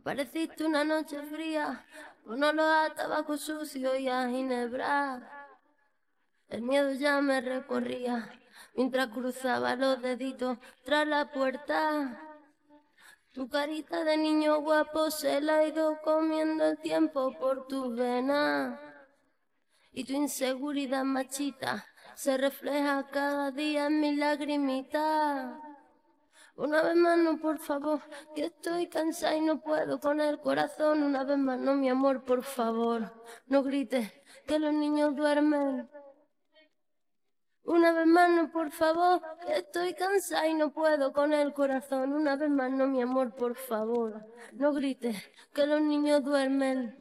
Apareciste una noche fría, con olor a tabaco sucio y a ginebra. El miedo ya me recorría, mientras cruzaba los deditos tras la puerta. Tu carita de niño guapo se la ha ido comiendo el tiempo por tus venas. Y tu inseguridad machita se refleja cada día en mi lagrimita. Una vez más no, por favor, que estoy cansada y no puedo con el corazón. Una vez más no, mi amor, por favor, no grites que los niños duermen. Una vez más no, por favor, que estoy cansada y no puedo con el corazón. Una vez más no, mi amor, por favor, no grites que los niños duermen.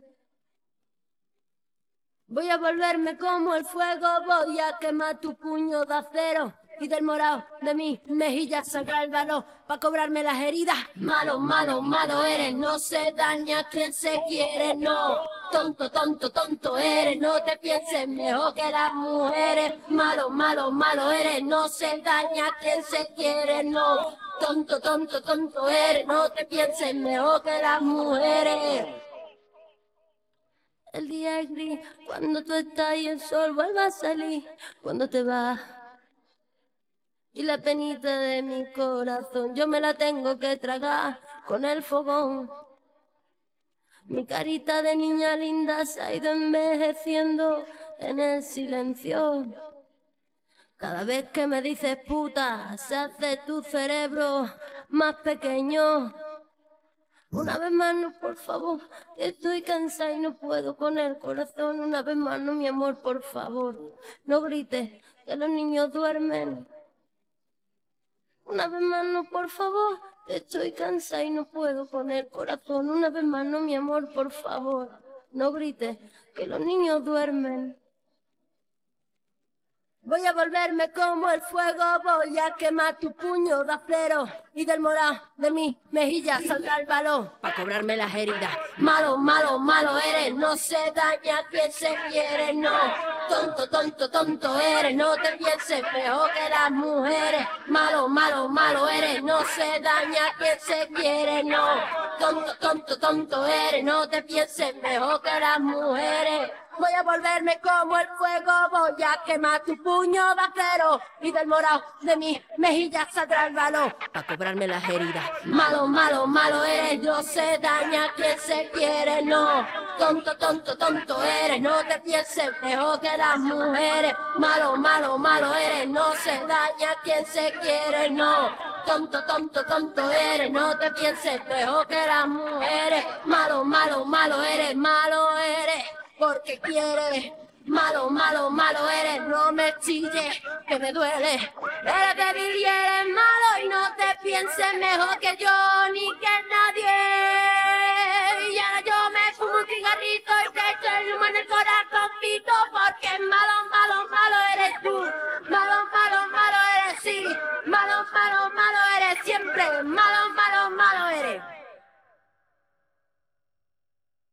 Voy a volverme como el fuego, voy a quemar tu puño de acero y del morado de mi mejilla sacar el valor pa' cobrarme las heridas. Malo, malo, malo eres, no se daña quien se quiere, no. Tonto, tonto, tonto eres, no te pienses mejor que las mujeres. Malo, malo, malo eres, no se daña quien se quiere, no. Tonto, tonto, tonto eres, no te pienses mejor que las mujeres. El día es gris, cuando tú estás y el sol vuelve a salir, cuando te vas. Y la penita de mi corazón yo me la tengo que tragar con el fogón. Mi carita de niña linda se ha ido envejeciendo en el silencio. Cada vez que me dices puta, se hace tu cerebro más pequeño. Una vez más no, por favor, estoy cansada y no puedo con el corazón. Una vez más no, mi amor, por favor, no grites que los niños duermen. Una vez más no, por favor, estoy cansada y no puedo con el corazón. Una vez más no, mi amor, por favor, no grites que los niños duermen. Voy a volverme como el fuego, voy a quemar tu puño de acero y del morado de mi mejilla saldrá el balón pa' cobrarme las heridas. Malo, malo, malo eres, no se daña quien se quiere, no. Tonto, tonto, tonto eres, no te pienses mejor que las mujeres. Malo, malo, malo eres, no se daña quien se quiere, no. Tonto, tonto, tonto eres, no te pienses mejor que las mujeres. Voy a volverme como el fuego, voy a quemar tu puño de acero y del morado de mi mejilla saldrá el balón pa' cobrarme las heridas. Malo, malo, malo eres, no se daña quien se quiere, no. Tonto, tonto, tonto eres, no te pienses mejor que las mujeres. Malo, malo, malo eres, no se daña quien se quiere, no. Tonto, tonto, tonto eres, no te pienses mejor que las mujeres. Malo, malo, malo eres, porque quieres. Malo, malo, malo eres, no me chilles, que me duele. Eres débil y eres malo y no te pienses mejor que yo ni que nadie. Y ahora yo me fumo un cigarrito y te echo el humo en el corazoncito porque es malo, malo, malo.